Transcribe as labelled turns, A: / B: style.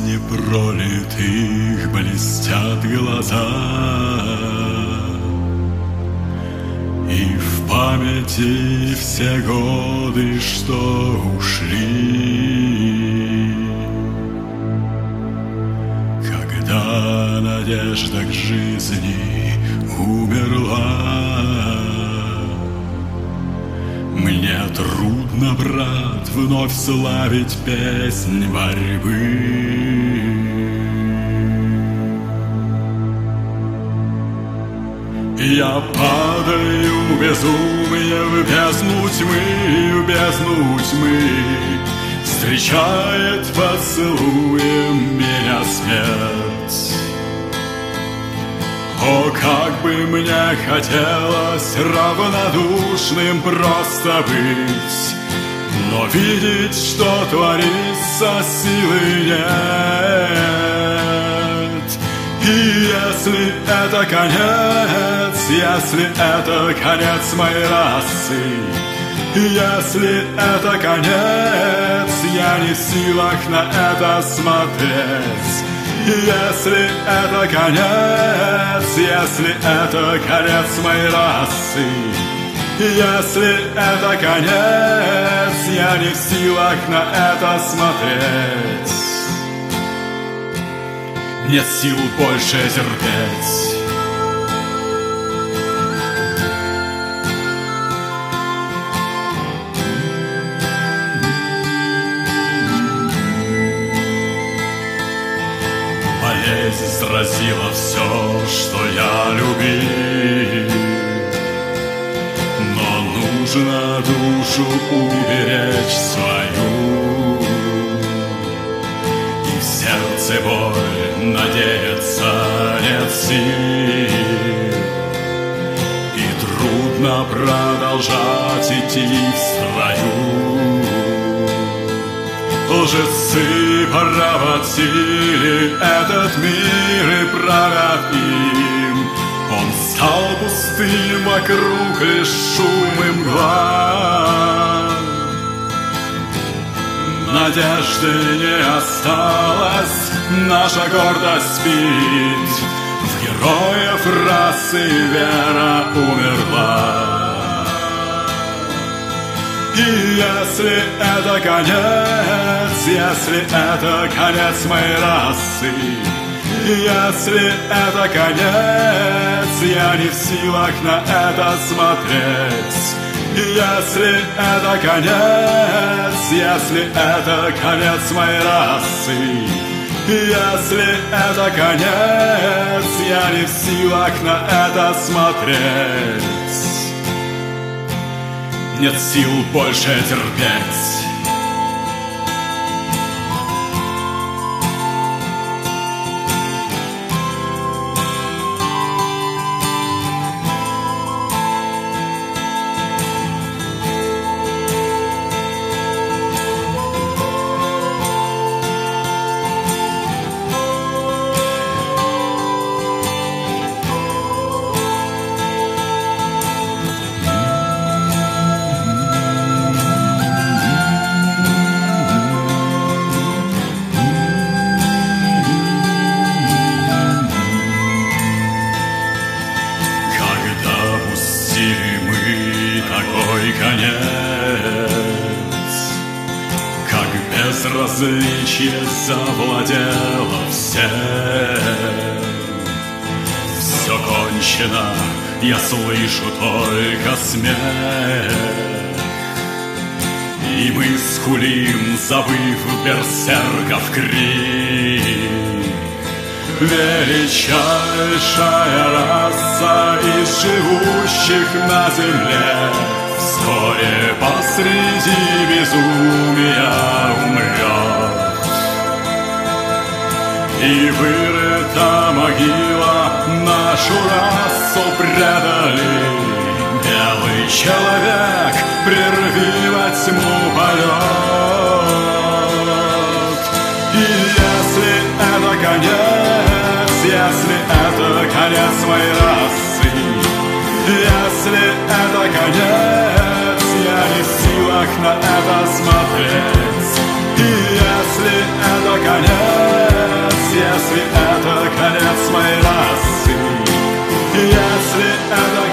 A: слез непролитых блестят глаза, и в памяти все годы, что ушли, когда надежда к жизни умерла. Мне трудно, брат, вновь славить песнь борьбы. Я падаю в безумие, в бездну тьмы, в бездну тьмы. Встречает поцелуем меня смерть. О, как бы мне хотелось равнодушным просто быть, но видеть, что творится, силы нет. И если это конец, если это конец моей расы, если это конец, я не в силах на это смотреть. Если это конец, если это конец моей расы, если это конец, я не в силах на это смотреть. Нет сил больше терпеть. Сразила все, что я любил, но нужно душу уберечь свою. И в сердце боль, надеяться нет сил, и трудно продолжать идти в строю. Лжецы поработили этот мир и правят им. Он стал пустым, вокруг лишь шум и мгла. Надежды не осталось, наша гордость спит. В героев расы вера умерла. И если это конец, если это конец моей расы, если это конец, я не в силах на это смотреть. Если это конец, если это конец моей расы, если это конец, я не в силах на это смотреть. Нет сил больше терпеть. Как безразличие завладело всем. Все кончено, я слышу только смех, и мы скулим, забыв берсерков крик. Величайшая раса из живущих на земле вскоре посреди безумия умрет. И вырыта могила, нашу расу предали. Белый человек, прерви во тьму полет. И если это конец, если это конец моей расы, если это конец, я не в силах на это смотреть. И если это конец, если это